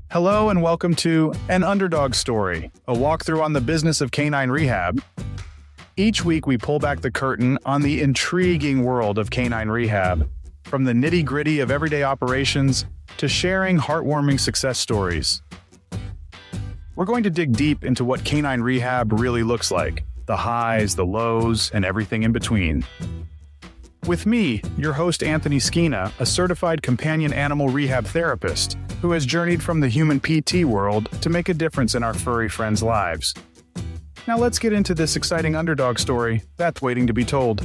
Hello and welcome to An Underdog Story, a walkthrough on the business of canine rehab. Each week we pull back the curtain on the intriguing world of canine rehab, from the nitty-gritty of everyday operations to sharing heartwarming success stories. We're going to dig deep into what canine rehab really looks like, the highs, the lows, and everything in between. With me, your host Anthony Skeena, a certified companion animal rehab therapist who has journeyed from the human PT world to make a difference in our furry friends' lives. Now let's get into this exciting underdog story that's waiting to be told.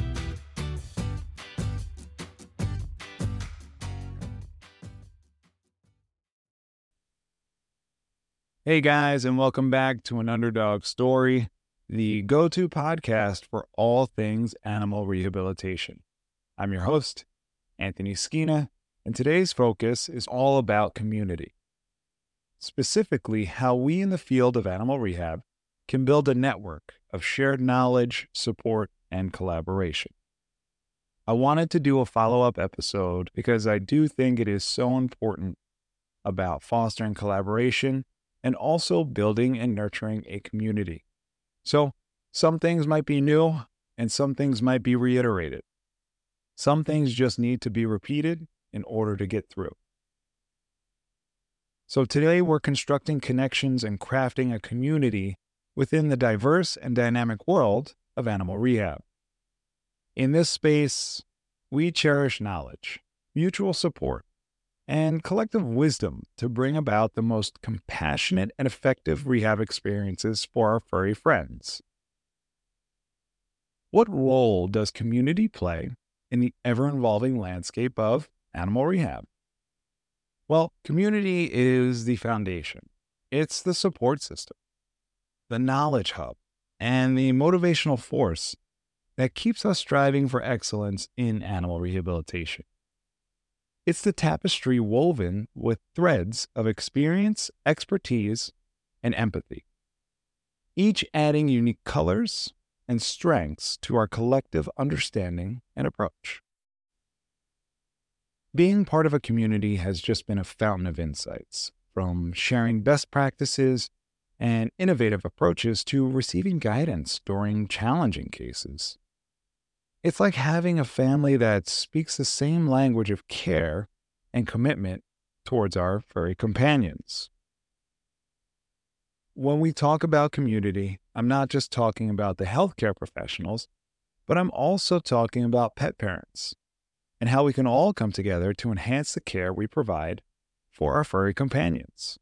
Hey guys, and welcome back to An Underdog Story, the go-to podcast for all things animal rehabilitation. I'm your host, Anthony Skeena, and today's focus is all about community. Specifically, how we in the field of animal rehab can build a network of shared knowledge, support, and collaboration. I wanted to do a follow-up episode because I do think it is so important about fostering collaboration and also building and nurturing a community. So, some things might be new and some things might be reiterated. Some things just need to be repeated in order to get through. So today we're constructing connections and crafting a community within the diverse and dynamic world of animal rehab. In this space, we cherish knowledge, mutual support, and collective wisdom to bring about the most compassionate and effective rehab experiences for our furry friends. What role does community play in the ever-evolving landscape of animal rehab? Well, community is the foundation. It's the support system, the knowledge hub, and the motivational force that keeps us striving for excellence in animal rehabilitation. It's the tapestry woven with threads of experience, expertise, and empathy, each adding unique colors and strengths to our collective understanding and approach. Being part of a community has just been a fountain of insights, from sharing best practices and innovative approaches to receiving guidance during challenging cases. It's like having a family that speaks the same language of care and commitment towards our furry companions. When we talk about community, I'm not just talking about the healthcare professionals, but I'm also talking about pet parents and how we can all come together to enhance the care we provide for our furry companions.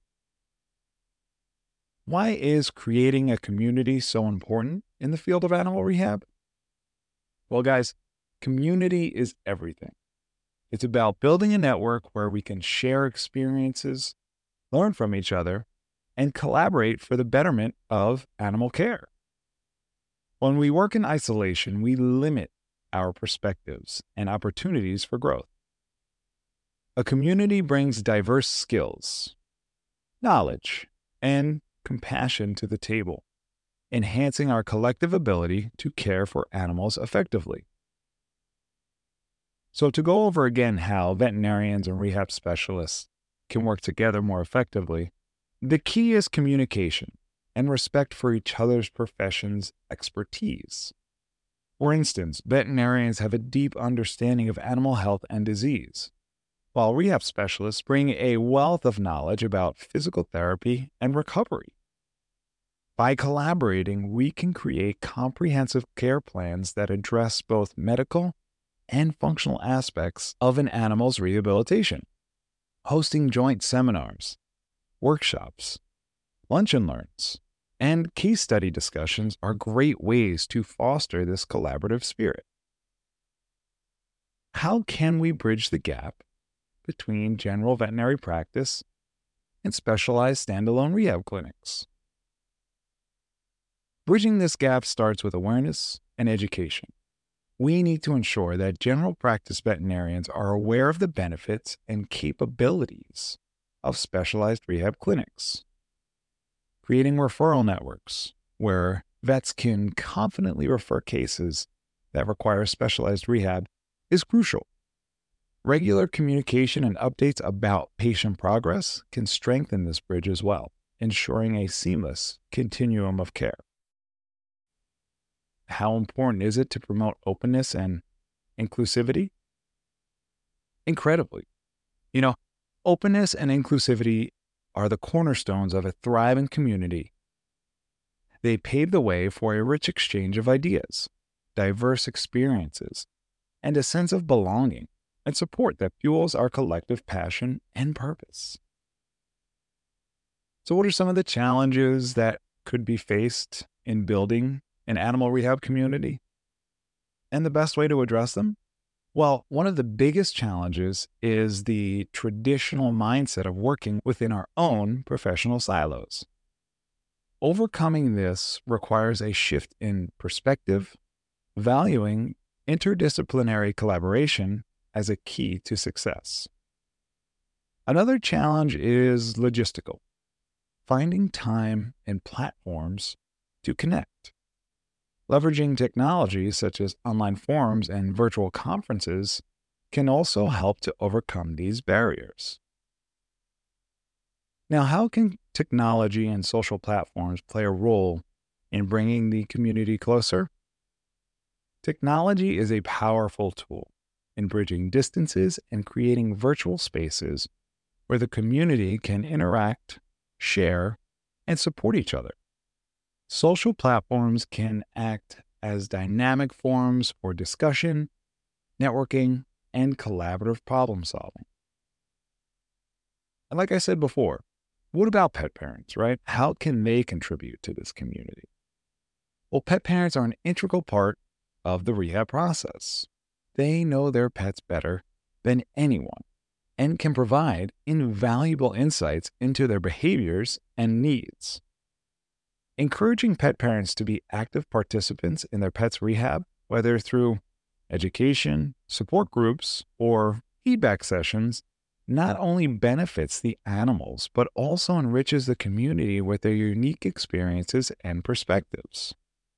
Why is creating a community so important in the field of animal rehab? Well, guys, community is everything. It's about building a network where we can share experiences, learn from each other, and collaborate for the betterment of animal care. When we work in isolation, we limit our perspectives and opportunities for growth. A community brings diverse skills, knowledge, and compassion to the table, enhancing our collective ability to care for animals effectively. So to go over again how veterinarians and rehab specialists can work together more effectively, the key is communication and respect for each other's profession's expertise. For instance, veterinarians have a deep understanding of animal health and disease, while rehab specialists bring a wealth of knowledge about physical therapy and recovery. By collaborating, we can create comprehensive care plans that address both medical and functional aspects of an animal's rehabilitation. Hosting joint seminars, workshops, lunch and learns, and case study discussions are great ways to foster this collaborative spirit. How can we bridge the gap between general veterinary practice and specialized standalone rehab clinics? Bridging this gap starts with awareness and education. We need to ensure that general practice veterinarians are aware of the benefits and capabilities of specialized rehab clinics. Creating referral networks where vets can confidently refer cases that require specialized rehab is crucial. Regular communication and updates about patient progress can strengthen this bridge as well, ensuring a seamless continuum of care. How important is it to promote openness and inclusivity? Incredibly. Openness and inclusivity are the cornerstones of a thriving community. They pave the way for a rich exchange of ideas, diverse experiences, and a sense of belonging and support that fuels our collective passion and purpose. So what are some of the challenges that could be faced in building an animal rehab community? And the best way to address them? Well, one of the biggest challenges is the traditional mindset of working within our own professional silos. Overcoming this requires a shift in perspective, valuing interdisciplinary collaboration as a key to success. Another challenge is logistical, finding time and platforms to connect. Leveraging technologies such as online forums and virtual conferences can also help to overcome these barriers. Now, how can technology and social platforms play a role in bringing the community closer? Technology is a powerful tool in bridging distances and creating virtual spaces where the community can interact, share, and support each other. Social platforms can act as dynamic forums for discussion, networking, and collaborative problem solving. And like I said before, what about pet parents, right? How can they contribute to this community? Well, pet parents are an integral part of the rehab process. They know their pets better than anyone and can provide invaluable insights into their behaviors and needs. Encouraging pet parents to be active participants in their pet's rehab, whether through education, support groups, or feedback sessions, not only benefits the animals, but also enriches the community with their unique experiences and perspectives.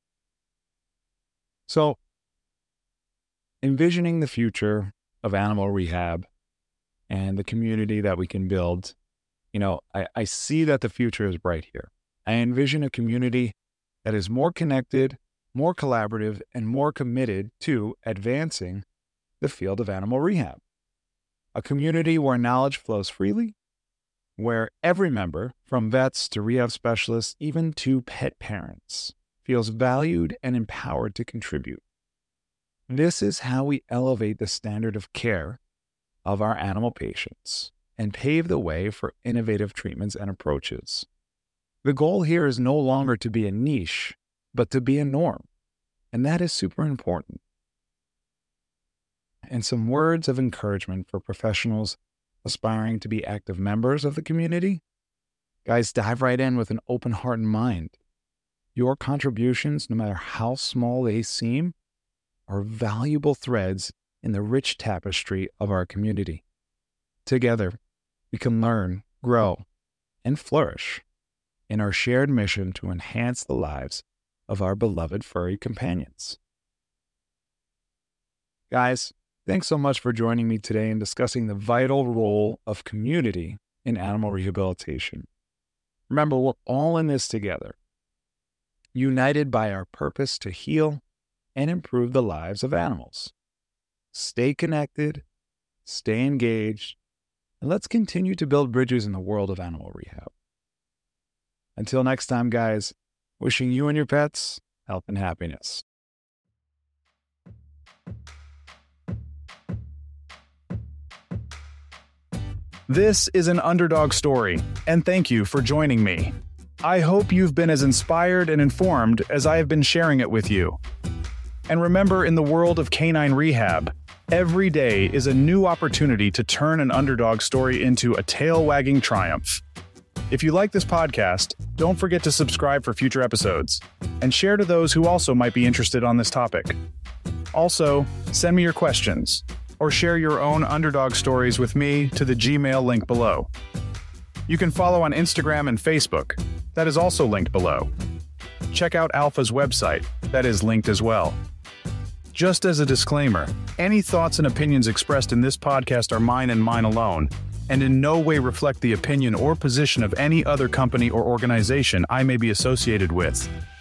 So, envisioning the future of animal rehab and the community that we can build, I see that the future is bright here. I envision a community that is more connected, more collaborative, and more committed to advancing the field of animal rehab. A community where knowledge flows freely, where every member, from vets to rehab specialists, even to pet parents, feels valued and empowered to contribute. This is how we elevate the standard of care of our animal patients and pave the way for innovative treatments and approaches. The goal here is no longer to be a niche, but to be a norm, and that is super important. And some words of encouragement for professionals aspiring to be active members of the community. Guys, dive right in with an open heart and mind. Your contributions, no matter how small they seem, are valuable threads in the rich tapestry of our community. Together, we can learn, grow, and flourish in our shared mission to enhance the lives of our beloved furry companions. Guys, thanks so much for joining me today in discussing the vital role of community in animal rehabilitation. Remember, we're all in this together, united by our purpose to heal and improve the lives of animals. Stay connected, stay engaged, and let's continue to build bridges in the world of animal rehab. Until next time, guys, wishing you and your pets health and happiness. This is an Underdog Story, and thank you for joining me. I hope you've been as inspired and informed as I have been sharing it with you. And remember, in the world of canine rehab, every day is a new opportunity to turn an underdog story into a tail-wagging triumph. If you like this podcast, don't forget to subscribe for future episodes, and share to those who also might be interested on this topic. Also, send me your questions, or share your own underdog stories with me to the Gmail link below. You can follow on Instagram and Facebook. That is also linked below. Check out Alpha's website. That is linked as well. Just as a disclaimer, any thoughts and opinions expressed in this podcast are mine and mine alone, and in no way reflect the opinion or position of any other company or organization I may be associated with.